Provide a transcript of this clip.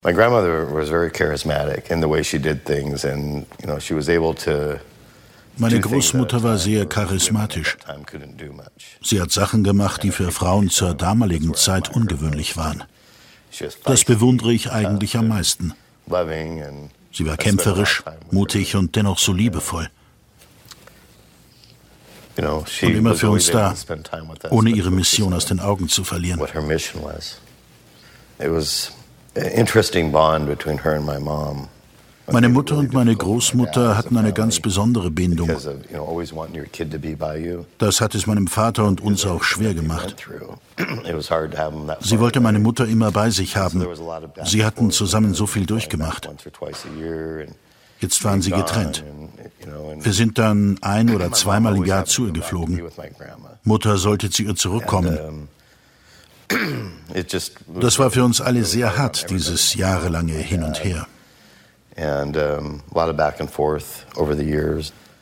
My grandmother was very charismatic in the way she did things, and she was able to. Meine Großmutter war sehr charismatisch. Sie hat Sachen gemacht, die für Frauen zur damaligen Zeit ungewöhnlich waren. Das bewundere ich eigentlich am meisten. Sie war kämpferisch, mutig und dennoch so liebevoll. Und immer für uns da, ohne ihre Mission aus den Augen zu verlieren. Meine Mutter und meine Großmutter hatten eine ganz besondere Bindung. Das hat es meinem Vater und uns auch schwer gemacht. Sie wollte meine Mutter immer bei sich haben. Sie hatten zusammen so viel durchgemacht. Jetzt waren sie getrennt. Wir sind dann 1- oder zweimal im Jahr zu ihr geflogen. Mutter sollte zu ihr zurückkommen. Das war für uns alle sehr hart, dieses jahrelange Hin und Her.